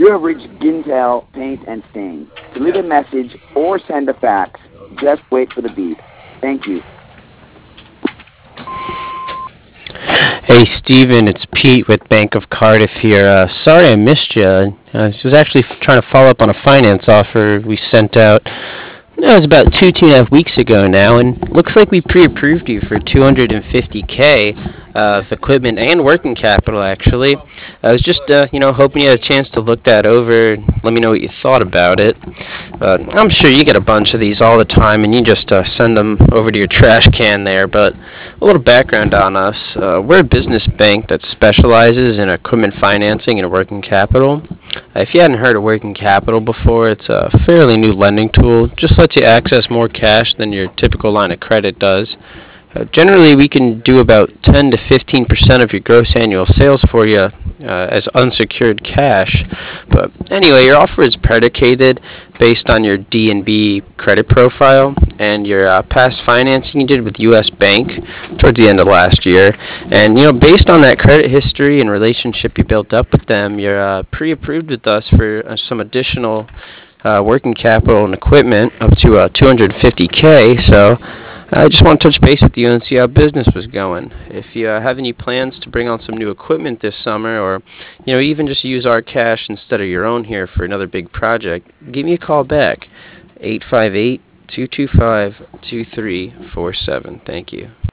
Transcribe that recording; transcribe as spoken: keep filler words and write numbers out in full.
You have reached Gintel Paint and Stain. To leave a message or send a fax, just wait for the beep. Thank you. Hey Steven, it's Pete with Bank of Cardiff here. Uh, sorry I missed you. I was actually f- trying to follow up on a finance offer we sent out. No, it was about two, two and a half weeks ago now, and looks like we pre-approved you for two hundred fifty k of equipment and working capital. Actually, I was just, uh, you know, hoping you had a chance to look that over. Let me know what you thought about it. Uh, I'm sure you get a bunch of these all the time, and you just uh, send them over to your trash can there. But a little background on us: uh, we're a business bank that specializes in equipment financing and working capital. Uh, if you hadn't heard of working capital before, it's a fairly new lending tool. Just lets you access more cash than your typical line of credit does. Uh, generally, we can do about ten to fifteen percent of your gross annual sales for you uh, as unsecured cash. But anyway, your offer is predicated based on your D and B credit profile and your uh, past financing you did with U S Bank towards the end of last year. And you know, based on that credit history and relationship you built up with them, you're uh, pre-approved with us for uh, some additional uh, working capital and equipment up to uh, two hundred fifty k. So I just want to touch base with you and see how business was going. If you uh, have any plans to bring on some new equipment this summer, or you know, even just use our cash instead of your own here for another big project, give me a call back, eight five eight, two two five, two three four seven. Thank you.